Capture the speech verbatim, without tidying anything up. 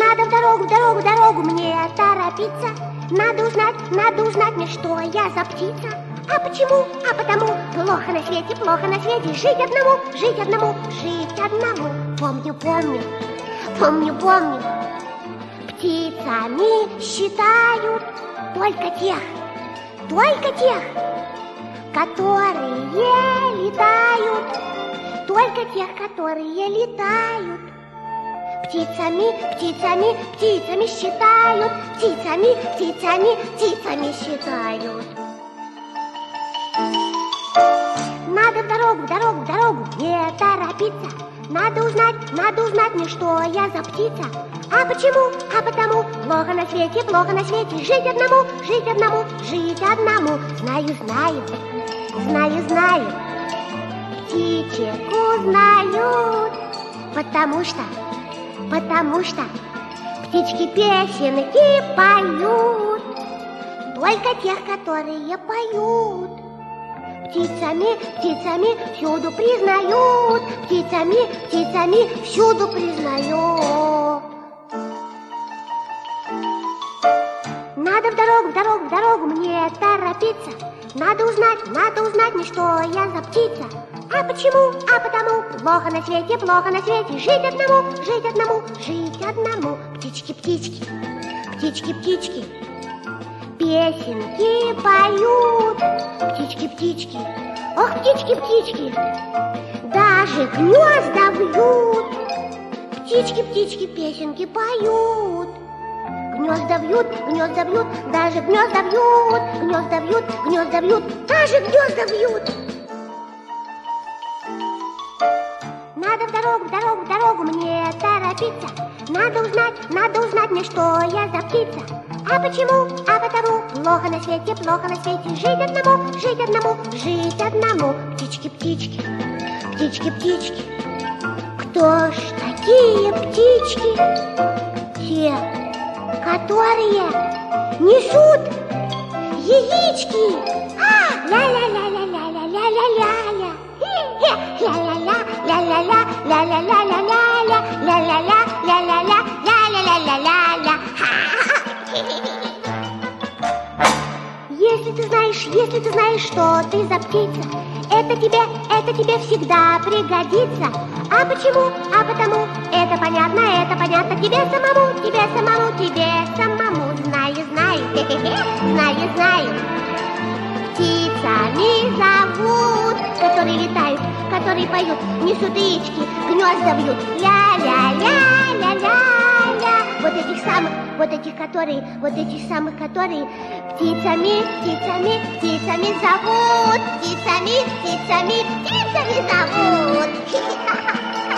Надо в дорогу, в дорогу, в дорогу мне торопиться. Надо узнать, надо узнать мне, что я за птица. А почему? А потому плохо на свете, плохо на свете. Жить одному, жить одному, жить одному. Помню, помню, помню, помню. Птицами считают только тех, только тех, которые летают, только тех, которые летают. Птицами, птицами, птицами считают, птицами, птицами, птицами считают. Надо в дорогу, в дорогу, в дорогу, не торопиться. Надо узнать, надо узнать мне, что я за птица. А почему? А потому плохо на свете, плохо на свете. Жить одному, жить одному, жить одному. Знаю, знаю, знаю, знаю. Птичек узнают, потому что, потому что птички песенки поют. Только тех, которые поют. Птицами, птицами всюду признают, птицами, птицами всюду признают. Надо в дорогу, в дорогу, в дорогу мне торопиться. Надо узнать, надо узнать мне, что я за птица. А почему? А потому плохо на свете, плохо на свете. Жить одному, жить одному, жить одному. Птички, птички, птички, птички, песенки поют. Птички, птички, ох, птички, птички, даже гнезда вьют. Птички, птички, песенки поют. Гнезда вьют, гнезда вьют, даже гнезда вьют. Гнезда вьют, гнезда вьют, даже гнезда вьют. Надо в дорогу, в дорогу, в дорогу мне торопиться. Надо узнать, надо узнать мне, что я за птица. А почему? А потому плохо на свете, плохо на свете. Жить одному, жить одному, жить одному. Птички, птички, птички, птички. Кто ж такие птички? Те, которые несут яички. А, ля-ля-ля-ля-ля-ля-ля-ля-ля-ля. Ля-ля-ля, ля-ля-ля, ля-ля-ля-ля-ля-ля, ля-ля-ля, ля-ля-ля, ля-ля-ля-ля-ля-ля. Если ты знаешь, если ты знаешь, что ты за птица, это тебе, это тебе всегда пригодится. А почему? А потому это понятно, это понятно тебе самому, тебе самому, тебе самому. Знаю, знаю, знаю, знаю. Птицами зовут, которые летают, которые поют, несут яички, гнезда вьют. Ля-ля-ля-ля-ля-ля. Вот этих самых, вот этих, которые, вот этих самых, которые птицами, птицами, птицами зовут. Птицами, птицами, птицами зовут.